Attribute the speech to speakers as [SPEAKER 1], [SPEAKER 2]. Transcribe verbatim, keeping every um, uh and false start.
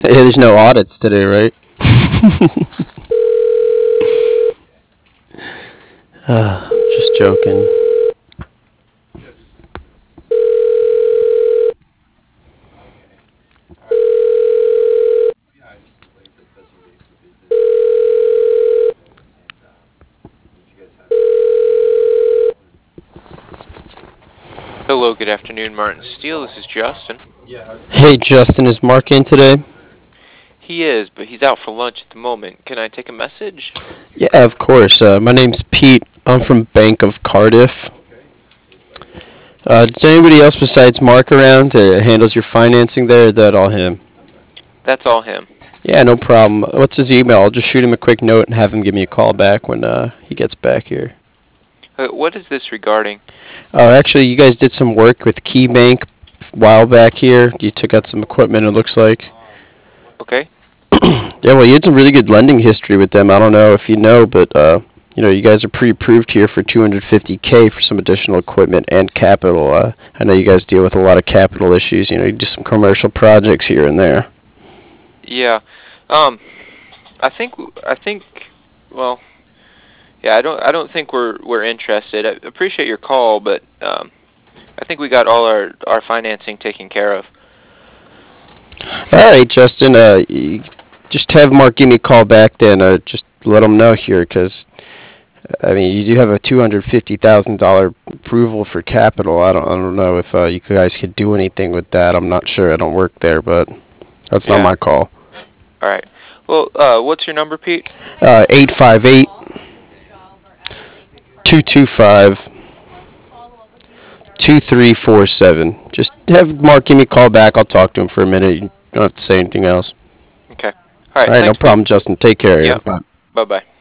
[SPEAKER 1] There's no audits today, right? uh, just joking.
[SPEAKER 2] Hello, good afternoon, Martin Steele. This is Justin.
[SPEAKER 1] Hey, Justin, is Mark in today?
[SPEAKER 2] He is, but he's out for lunch at the moment. Can I take a message?
[SPEAKER 1] Yeah, of course. Uh, my name's Pete. I'm from Bank of Cardiff. Uh, is there anybody else besides Mark around that handles your financing there? Or is that all him?
[SPEAKER 2] That's all him.
[SPEAKER 1] Yeah, no problem. What's his email? I'll just shoot him a quick note and have him give me a call back when uh, he gets back here.
[SPEAKER 2] Uh, what is this regarding?
[SPEAKER 1] Oh, actually, you guys did some work with KeyBank a while back here. You took out some equipment, it looks like.
[SPEAKER 2] Okay.
[SPEAKER 1] Yeah, well, you had some really good lending history with them. I don't know if you know, but uh, you know, you guys are pre-approved here for two hundred fifty k for some additional equipment and capital. Uh, I know you guys deal with a lot of capital issues. You know, you do some commercial projects here and there.
[SPEAKER 2] Yeah. Um, I think I think. Well, yeah. I don't. I don't think we're we're interested. I appreciate your call, but um, I think we got all our our financing taken care of.
[SPEAKER 1] All right, Justin. Uh, you just have Mark give me a call back then. Uh, just let him know here, because I mean, you do have a two hundred fifty thousand dollar approval for capital. I don't. I don't know if uh, you guys could do anything with that. I'm not sure. I don't work there, but that's not
[SPEAKER 2] Yeah.
[SPEAKER 1] my call.
[SPEAKER 2] All right. Well, uh, what's your number, Pete?
[SPEAKER 1] Uh, eight five eight, two two five, two three four seven. Just have Mark give me a call back. I'll talk to him for a minute. You don't have to say anything else.
[SPEAKER 2] Okay. All
[SPEAKER 1] All
[SPEAKER 2] right.
[SPEAKER 1] right, no
[SPEAKER 2] Thanks, Pete.
[SPEAKER 1] problem, Justin. Take care.
[SPEAKER 2] Yep.
[SPEAKER 1] Yeah.
[SPEAKER 2] Bye bye.